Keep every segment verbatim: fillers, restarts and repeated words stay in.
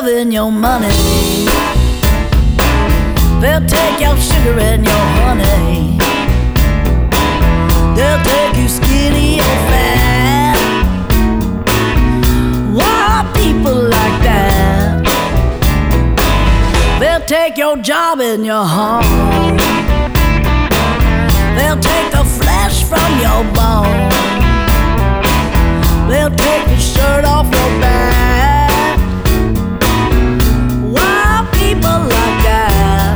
love and your money. They'll take your sugar and your honey. They'll take you skinny or fat. Why people like that? They'll take your job and your home. They'll take the flesh from your bone. They'll take the shirt off your back. Why people like that?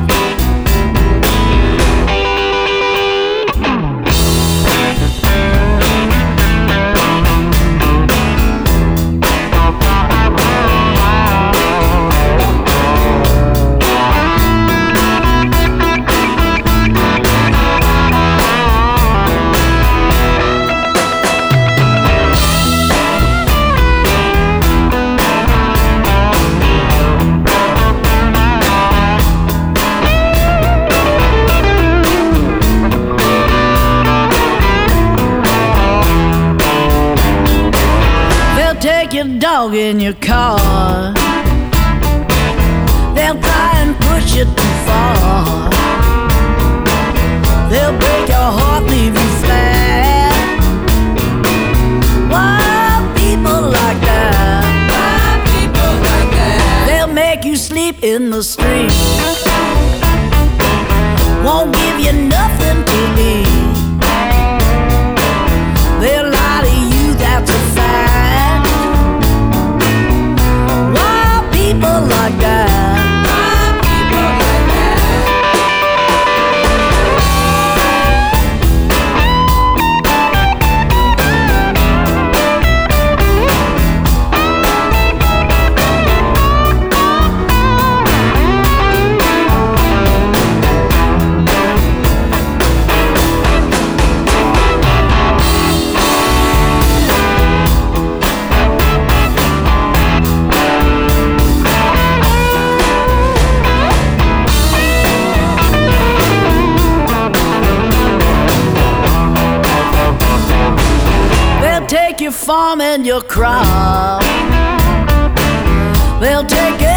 Take your dog in your car. They'll try and push it too far. They'll break your heart, leave you flat. Why people like that? Why people like that? They'll make you sleep in the street. Won't give you nothing to eat. They'll lie to you, that's a fact. People like that. Why people like Take your farm and your crop. They'll take